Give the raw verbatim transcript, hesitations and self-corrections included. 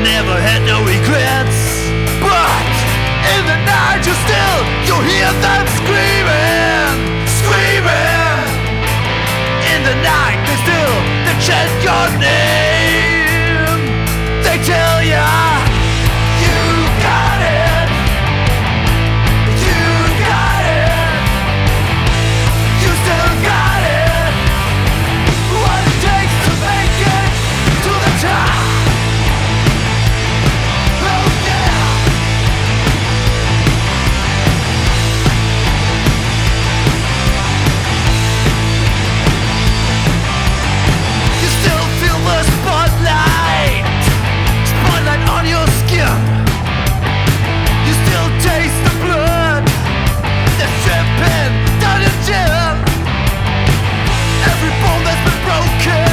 never had no regrets. But in the night you still, you hear them screaming, screaming. In the night they still, they chant your name. They tell ya, you got it, you got it, you still got it. What it takes to make it to the top. Oh yeah. You still feel the spotlight, spotlight on your skin. You still taste the blood that's dripping down your chin. Every bone that's been broken,